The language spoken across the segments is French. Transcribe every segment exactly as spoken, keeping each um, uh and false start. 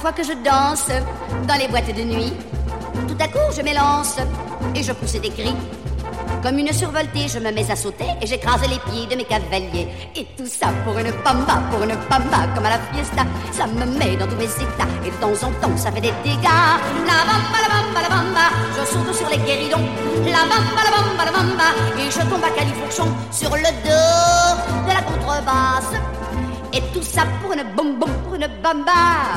fois que je danse dans les boîtes de nuit, tout à coup je m'élance et je pousse des cris. Comme une survoltée, je me mets à sauter et j'écrase les pieds de mes cavaliers. Et tout ça pour une bamba, pour une bamba, comme à la fiesta. Ça me met dans tous mes états et de temps en temps ça fait des dégâts. La bamba, la bamba, la bamba, je saute sur les guéridons. La bamba, la bamba, la bamba, et je tombe à califourchon sur le dos de la contrebasse. Et tout ça pour une bonbon, pour une bamba.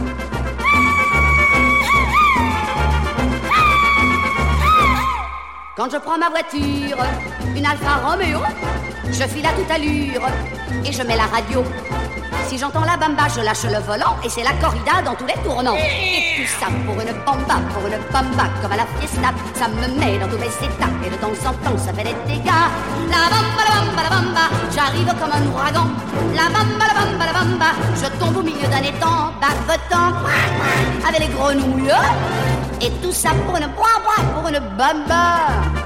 Quand je prends ma voiture, une Alfa Romeo, je file à toute allure et je mets la radio. Si j'entends la bamba, je lâche le volant et c'est la corrida dans tous les tournants. Et tout ça pour une bamba, pour une bamba, comme à la fiesta. Ça me met dans tous mes états et de temps en temps ça fait des dégâts. La bamba, la bamba, la bamba, j'arrive comme un ouragan. La bamba, la bamba, la bamba, je tombe au milieu d'un étang, barbotant avec les grenouilles. Et tout ça pour une bois, bois, pour une bamba.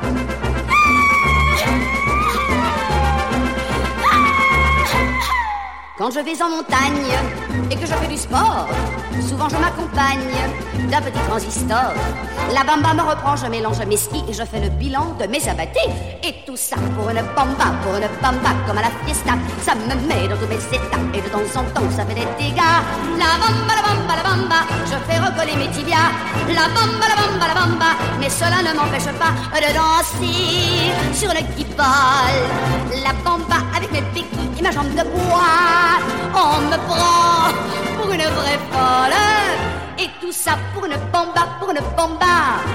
Quand je vais en montagne et que je fais du sport, souvent je m'accompagne d'un petit transistor. La bamba me reprend, je mélange mes skis et je fais le bilan de mes abattés. Et tout ça pour une bamba, pour une bamba, comme à la fiesta. Ça me met dans tous mes états et de temps en temps ça fait des dégâts. La bamba, la bamba, la bamba, je fais recoller mes tibias. La bamba, la bamba, la bamba, mais cela ne m'empêche pas de danser sur le guibole. La bamba avec mes béquilles et ma jambe de bois. On me prend pour une vraie folle. Et tout ça pour une bamba, pour une bamba.